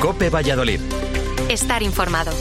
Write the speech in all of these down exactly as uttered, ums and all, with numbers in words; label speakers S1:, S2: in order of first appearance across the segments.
S1: COPE Valladolid.
S2: Estar informado.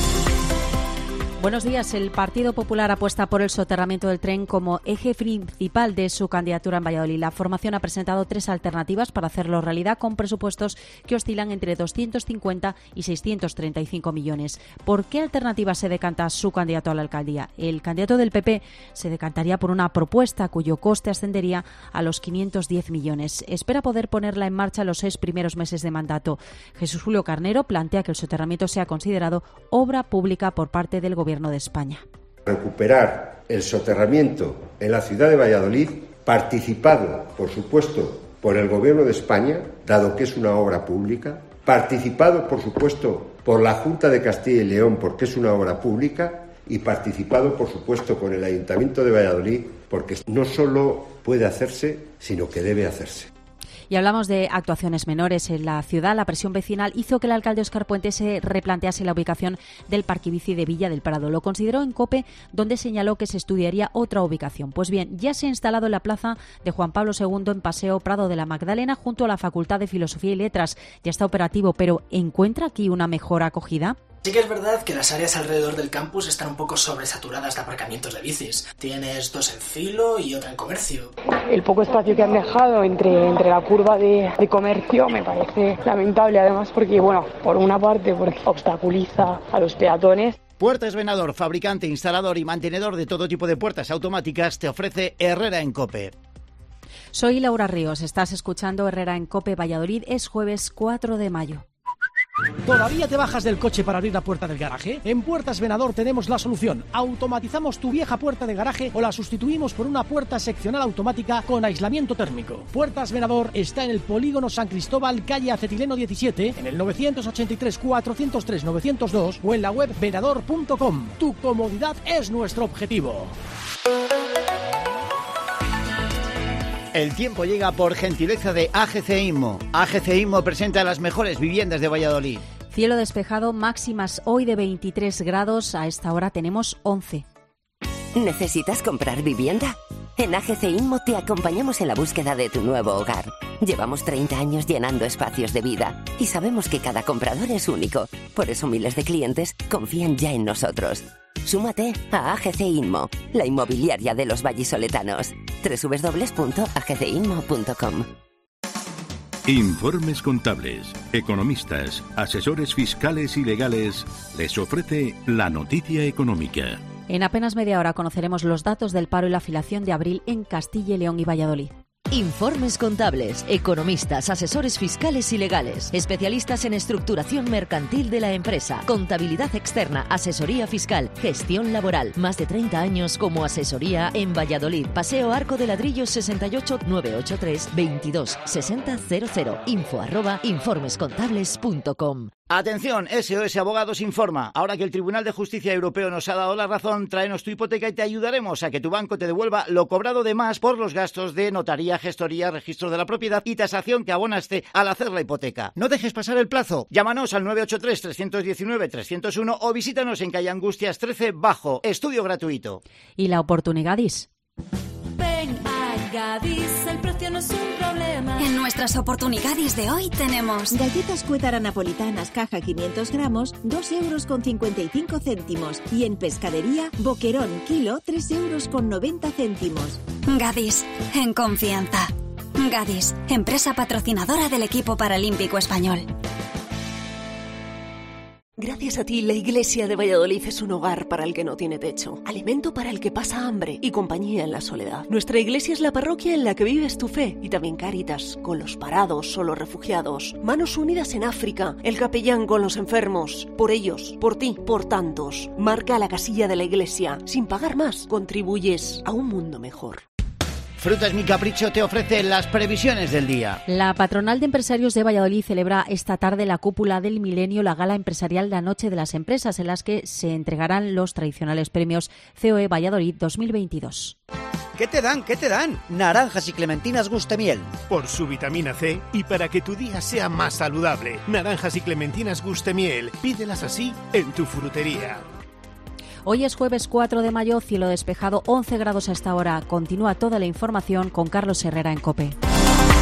S3: Buenos días. El Partido Popular apuesta por el soterramiento del tren como eje principal de su candidatura en Valladolid. La formación ha presentado tres alternativas para hacerlo realidad, con presupuestos que oscilan entre doscientos cincuenta y seiscientos treinta y cinco millones. ¿Por qué alternativa se decanta su candidato a la alcaldía? El candidato del P P se decantaría por una propuesta cuyo coste ascendería a los quinientos diez millones. Espera poder ponerla en marcha en los seis primeros meses de mandato. Jesús Julio Carnero plantea que el soterramiento sea considerado obra pública por parte del Gobierno de España.
S4: Recuperar el soterramiento en la ciudad de Valladolid, participado, por supuesto, por el Gobierno de España, dado que es una obra pública, participado, por supuesto, por la Junta de Castilla y León, porque es una obra pública, y participado, por supuesto, con el Ayuntamiento de Valladolid, porque no solo puede hacerse, sino que debe hacerse.
S3: Y hablamos de actuaciones menores en la ciudad. La presión vecinal hizo que el alcalde Óscar Puente se replantease la ubicación del parque bici de Villa del Prado. Lo consideró en COPE, donde señaló que se estudiaría otra ubicación. Pues bien, ya se ha instalado en la plaza de Juan Pablo segundo en Paseo Prado de la Magdalena, junto a la Facultad de Filosofía y Letras. Ya está operativo, pero ¿encuentra aquí una mejor acogida?
S5: Sí que es verdad que las áreas alrededor del campus están un poco sobresaturadas de aparcamientos de bicis. Tienes dos en filo y otra en comercio.
S6: El poco espacio que han dejado entre, entre la curva de, de comercio me parece lamentable, además porque, bueno, por una parte porque obstaculiza a los peatones.
S7: Puertas Venador, fabricante, instalador y mantenedor de todo tipo de puertas automáticas, te ofrece Herrera en COPE.
S3: Soy Laura Ríos, estás escuchando Herrera en COPE Valladolid. Es jueves cuatro de mayo.
S8: ¿Todavía te bajas del coche para abrir la puerta del garaje? En Puertas Venador tenemos la solución. Automatizamos tu vieja puerta de garaje o la sustituimos por una puerta seccional automática con aislamiento térmico. Puertas Venador está en el Polígono San Cristóbal, calle Acetileno diecisiete, en el novecientos ochenta y tres, cuatrocientos tres, novecientos dos o en la web venador punto com. Tu comodidad es nuestro objetivo.
S7: El tiempo llega por gentileza de A G C Inmo. A G C Inmo presenta las mejores viviendas de Valladolid.
S3: Cielo despejado, máximas hoy de veintitrés grados, a esta hora tenemos once.
S2: ¿Necesitas comprar vivienda? En A G C Inmo te acompañamos en la búsqueda de tu nuevo hogar. Llevamos treinta años llenando espacios de vida y sabemos que cada comprador es único. Por eso miles de clientes confían ya en nosotros. Súmate a A G C Inmo, la inmobiliaria de los vallisoletanos. doble u doble u doble u punto a g c inmo punto com.
S9: Informes Contables, economistas, asesores fiscales y legales les ofrece la noticia económica.
S3: En apenas media hora conoceremos los datos del paro y la afiliación de abril en Castilla y León y Valladolid.
S10: Informes contables, economistas, asesores fiscales y legales, especialistas en estructuración mercantil de la empresa, contabilidad externa, asesoría fiscal, gestión laboral. Más de treinta años como asesoría en Valladolid. Paseo Arco de Ladrillo sesenta y ocho, nueve ocho tres, veintidós sesenta cero cero. Info arroba informescontables punto com.
S7: Atención, S O S Abogados informa. Ahora que el Tribunal de Justicia Europeo nos ha dado la razón, tráenos tu hipoteca y te ayudaremos a que tu banco te devuelva lo cobrado de más por los gastos de notaría, gestoría, registro de la propiedad y tasación que abonaste al hacer la hipoteca. No dejes pasar el plazo. Llámanos al nueve ocho tres, tres uno nueve, tres cero uno o visítanos en calle Angustias trece Bajo. Estudio gratuito.
S3: ¿Y la oportunidades?
S11: Ven a Gadis, el precio no es un problema.
S12: En nuestras oportunidades de hoy tenemos
S13: galletas Cuétara napolitanas caja quinientos gramos, dos euros con cincuenta y cinco céntimos. Y en pescadería, boquerón kilo, tres euros con noventa céntimos.
S12: Gadis, en confianza. Gadis, empresa patrocinadora del equipo paralímpico español.
S14: Gracias a ti, la Iglesia de Valladolid es un hogar para el que no tiene techo, alimento para el que pasa hambre y compañía en la soledad. Nuestra iglesia es la parroquia en la que vives tu fe y también Cáritas, con los parados o los refugiados. Manos Unidas en África, el capellán con los enfermos. Por ellos, por ti, por tantos. Marca la casilla de la iglesia. Sin pagar más, contribuyes a un mundo mejor.
S7: Frutas Mi Capricho te ofrece las previsiones del día.
S3: La Patronal de Empresarios de Valladolid celebra esta tarde la cúpula del milenio, la gala empresarial La Noche de las Empresas, en las que se entregarán los tradicionales premios C O E Valladolid dos mil veintidós.
S15: ¿Qué te dan? ¿Qué te dan? Naranjas y clementinas Gustemiel.
S16: Por su vitamina C y para que tu día sea más saludable. Naranjas y clementinas Gustemiel. Pídelas así en tu frutería.
S3: Hoy es jueves cuatro de mayo, cielo despejado, once grados a esta hora. Continúa toda la información con Carlos Herrera en COPE.